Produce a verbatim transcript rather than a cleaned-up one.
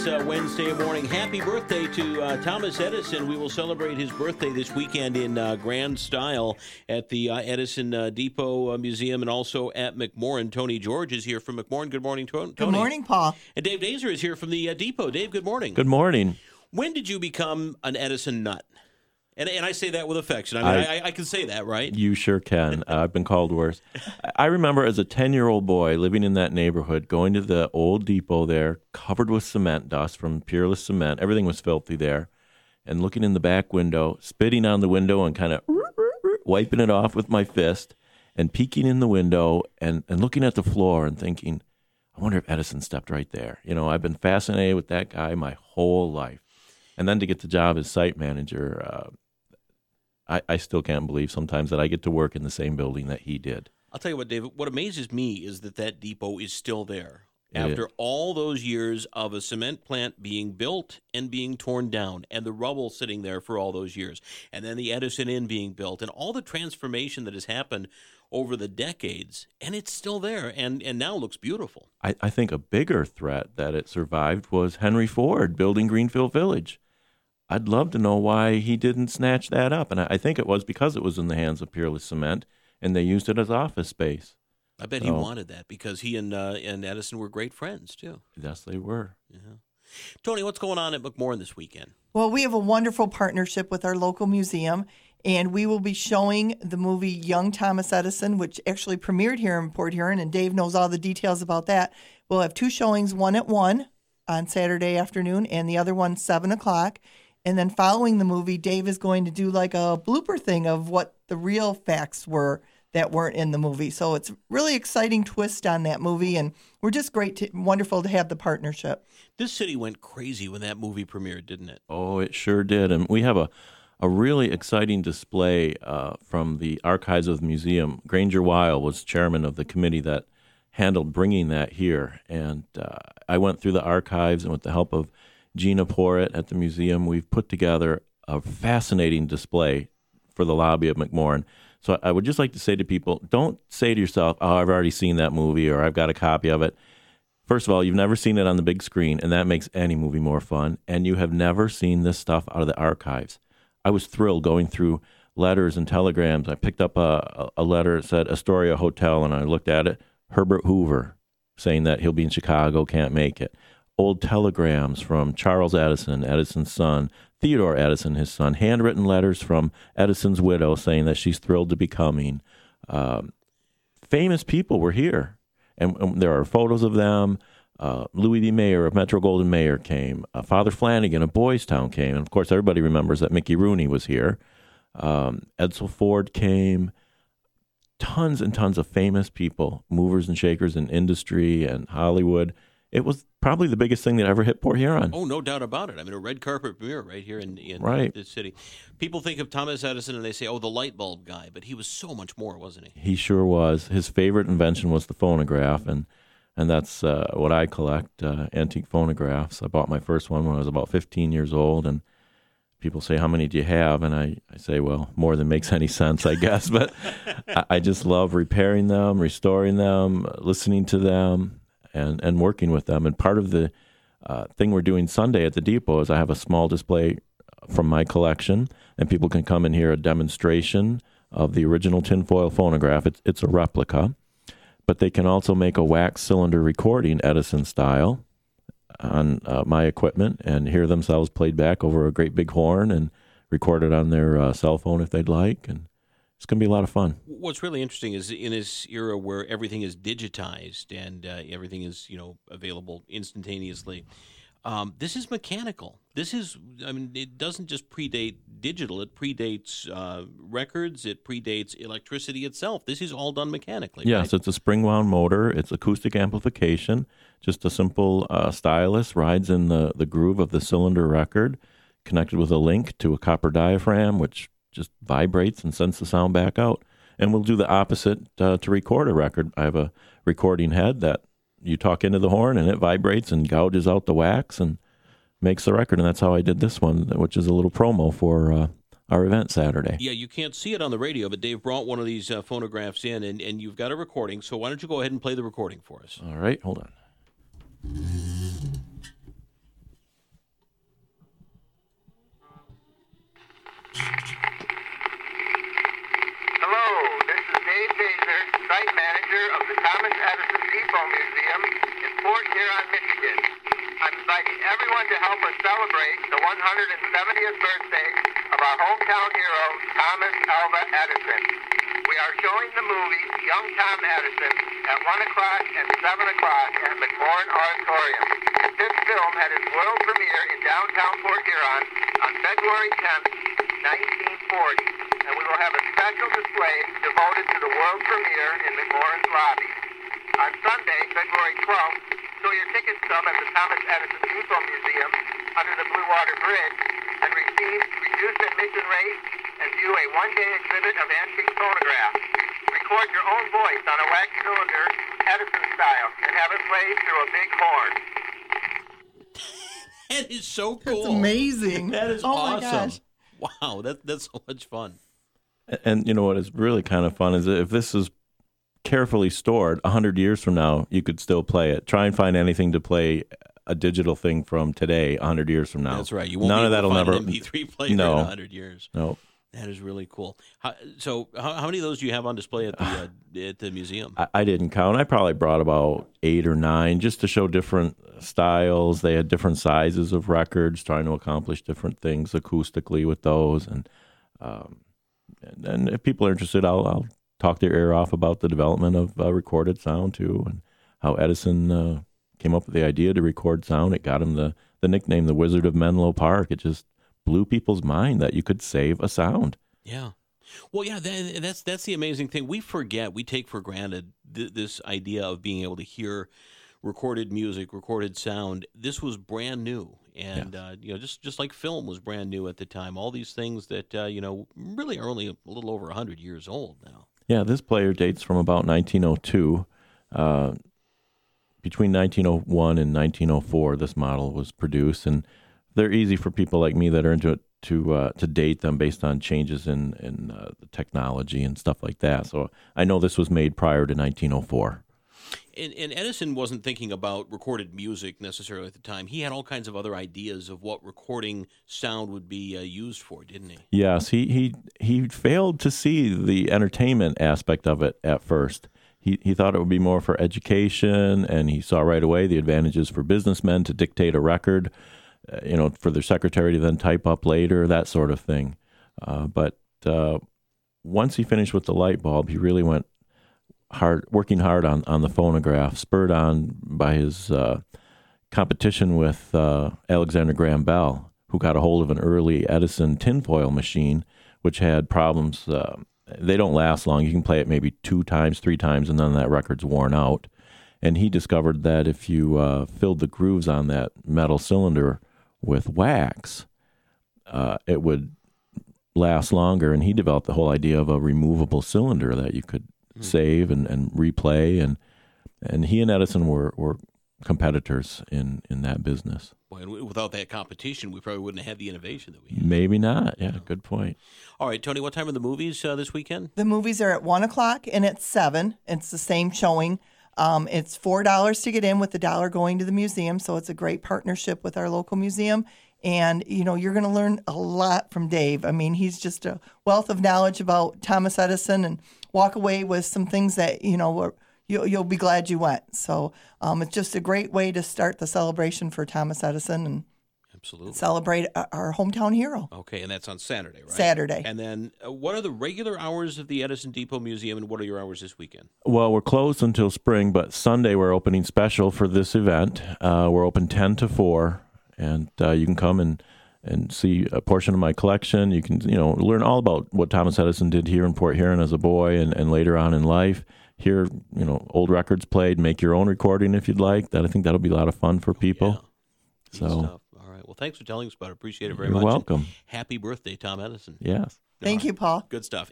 Uh, Wednesday morning. Happy birthday to uh, Thomas Edison. We will celebrate his birthday this weekend in uh, grand style at the uh, Edison uh, Depot uh, Museum and also at McMorran. Tony George is here from McMorran. Good morning, Tony. Good morning, Paul. And Dave Dazer is here from the uh, Depot. Dave, good morning. Good morning. When did you become an Edison nut? And, and I say that with affection. I mean, I, I, I can say that, right? You sure can. Uh, I've been called worse. I remember as a ten-year-old boy living in that neighborhood, going to the old depot there, covered with cement dust from Peerless Cement. Everything was filthy there. And looking in the back window, spitting on the window and kind of wiping it off with my fist and peeking in the window and, and looking at the floor and thinking, I wonder if Edison stepped right there. You know, I've been fascinated with that guy my whole life. And then to get the job as site manager, uh, I, I still can't believe sometimes that I get to work in the same building that he did. I'll tell you what, David, what amazes me is that that depot is still there. It After is. all those years of a cement plant being built and being torn down and the rubble sitting there for all those years, and then the Edison Inn being built and all the transformation that has happened over the decades, and it's still there and, and now looks beautiful. I, I think a bigger threat that it survived was Henry Ford building Greenfield Village. I'd love to know why he didn't snatch that up. And I, I think it was because it was in the hands of Peerless Cement, and they used it as office space. I bet so, he wanted that because he and uh, and Edison were great friends, too. Yes, they were. Yeah. Tony, what's going on at McMorran this weekend? Well, we have a wonderful partnership with our local museum, and we will be showing the movie Young Thomas Edison, which actually premiered here in Port Huron, and Dave knows all the details about that. We'll have two showings, one at one on Saturday afternoon, and the other one seven o'clock. And then following the movie, Dave is going to do like a blooper thing of what the real facts were that weren't in the movie. So it's a really exciting twist on that movie, and we're just great, to, wonderful to have the partnership. This city went crazy when that movie premiered, didn't it? Oh, it sure did. And we have a, a really exciting display uh, from the archives of the museum. Granger Weil was chairman of the committee that handled bringing that here. And uh, I went through the archives, and with the help of Gina Porritt at the museum, we've put together a fascinating display for the lobby of McMorran. So I would just like to say to people, don't say to yourself, oh, I've already seen that movie or I've got a copy of it. First of all, you've never seen it on the big screen, and that makes any movie more fun. And you have never seen this stuff out of the archives. I was thrilled going through letters and telegrams. I picked up a, a letter that said Astoria Hotel, and I looked at it. Herbert Hoover saying that he'll be in Chicago, can't make it. Old telegrams from Charles Edison, Edison's son, Theodore Edison, his son, handwritten letters from Edison's widow saying that she's thrilled to be coming. Um, famous people were here, and, and there are photos of them. Uh, Louis B. Mayer of Metro Golden Mayer came. Uh, Father Flanagan of Boys Town came. And, of course, everybody remembers that Mickey Rooney was here. Um, Edsel Ford came. Tons and tons of famous people, movers and shakers in industry and Hollywood. It was probably the biggest thing that ever hit Port Huron. Oh, no doubt about it. I mean, a red carpet premiere right here in, in right. this city. People think of Thomas Edison and they say, oh, the light bulb guy, but he was so much more, wasn't he? He sure was. His favorite invention was the phonograph, and and that's uh, what I collect, uh, antique phonographs. I bought my first one when I was about fifteen years old, and people say, how many do you have? And I, I say, well, more than makes any sense, I guess. But I, I just love repairing them, restoring them, listening to them, and, and working with them. And part of the uh, thing we're doing Sunday at the Depot is I have a small display from my collection, and people can come and hear a demonstration of the original tinfoil phonograph. It's, it's a replica, but they can also make a wax cylinder recording Edison style on uh, my equipment and hear themselves played back over a great big horn and record it on their uh, cell phone if they'd like. And it's going to be a lot of fun. What's really interesting is in this era where everything is digitized and uh, everything is, you know, available instantaneously, um, this is mechanical. This is, I mean, it doesn't just predate digital. It predates uh, records. It predates electricity itself. This is all done mechanically. Yes, right? It's a spring-wound motor. It's acoustic amplification. Just a simple uh, stylus rides in the, the groove of the cylinder record, connected with a link to a copper diaphragm, which just vibrates and sends the sound back out. And we'll do the opposite uh, to record a record. I have a recording head that you talk into the horn and it vibrates and gouges out the wax and makes the record. And that's how I did this one, which is a little promo for uh, our event Saturday. Yeah, you can't see it on the radio, but Dave brought one of these uh, phonographs in, and, and you've got a recording. So why don't you go ahead and play the recording for us? All right, hold on. inviting everyone to help us celebrate the one hundred seventieth birthday of our hometown hero, Thomas Alva Edison. We are showing the movie Young Tom Edison at one o'clock and seven o'clock at McMorran Auditorium. This film had its world premiere in downtown Port Huron on February tenth, nineteen forty, and we will have a special display devoted to the world premiere in McMorran's lobby. On Sunday, February twelfth, show your ticket stub at the Thomas Edison Depot Museum under the Blue Water Bridge and receive reduced admission rate and view a one-day exhibit of antique phonographs. Record your own voice on a wax cylinder, Edison style, and have it played through a big horn. That is so cool. That's amazing. That is oh awesome. My gosh. Wow, that that's so much fun. And you know what is really kind of fun is that if this is carefully stored, a hundred years from now, you could still play it. Try and find anything to play a digital thing from today, a hundred years from now. That's right. You won't None be of able that'll to find never. an M P three player no. in a hundred years. No. That is really cool. How, so, how, how many of those do you have on display at the uh, at the museum? I, I didn't count. I probably brought about eight or nine just to show different styles. They had different sizes of records, trying to accomplish different things acoustically with those. And um, and, and if people are interested, I'll, I'll talk their ear off about the development of uh, recorded sound too, and how Edison uh, came up with the idea to record sound. It got him the the nickname, the Wizard of Menlo Park. It just blew people's mind that you could save a sound. Yeah. Well, yeah, that, that's that's the amazing thing. We forget, we take for granted th- this idea of being able to hear recorded music, recorded sound. This was brand new, and Yeah. uh, you know, just just like film was brand new at the time. All these things that uh, you know really are only a little over a hundred years old now. Yeah, this player dates from about nineteen oh two. Uh, between nineteen oh one and nineteen oh four, this model was produced, and they're easy for people like me that are into it to uh, to date them based on changes in in uh, the technology and stuff like that. So I know this was made prior to nineteen oh four. And, and Edison wasn't thinking about recorded music necessarily at the time. He had all kinds of other ideas of what recording sound would be uh, used for, didn't he? Yes, he he he failed to see the entertainment aspect of it at first. He he thought it would be more for education, and he saw right away the advantages for businessmen to dictate a record, uh, you know, for their secretary to then type up later, that sort of thing. Uh, but uh, once he finished with the light bulb, he really went hard, working hard on, on the phonograph, spurred on by his uh, competition with uh, Alexander Graham Bell, who got a hold of an early Edison tinfoil machine, which had problems. Uh, they don't last long. You can play it maybe two times, three times, and then that record's worn out. And he discovered that if you uh, filled the grooves on that metal cylinder with wax, uh, it would last longer. And he developed the whole idea of a removable cylinder that you could mm-hmm. save and, and replay. And and he and Edison were, were competitors in, in that business. Well, and without that competition, we probably wouldn't have had the innovation that we have. Maybe not. Yeah, good point. All right, Tony, what time are the movies uh, this weekend? The movies are at one o'clock and at seven. It's the same showing. Um, it's four dollars to get in, with the dollar going to the museum. So it's a great partnership with our local museum. And, you know, you're going to learn a lot from Dave. I mean, he's just a wealth of knowledge about Thomas Edison, and walk away with some things that, you know, were, you, you'll be glad you went. So um, it's just a great way to start the celebration for Thomas Edison and Absolutely. celebrate our hometown hero. Okay, and that's on Saturday, right? Saturday. And then uh, what are the regular hours of the Edison Depot Museum, and what are your hours this weekend? Well, we're closed until spring, but Sunday we're opening special for this event. Uh, we're open ten to four, and uh, you can come and, and see a portion of my collection. You can, you know, learn all about what Thomas Edison did here in Port Huron as a boy and, and later on in life. Hear, you know, old records played, make your own recording if you'd like. That I think that'll be a lot of fun for people. Yeah. So, stuff. All right. Well, thanks for telling us about it. Appreciate it very you're much. welcome. And happy birthday, Tom Edison. Yes. Thank All you, right. Paul. Good stuff.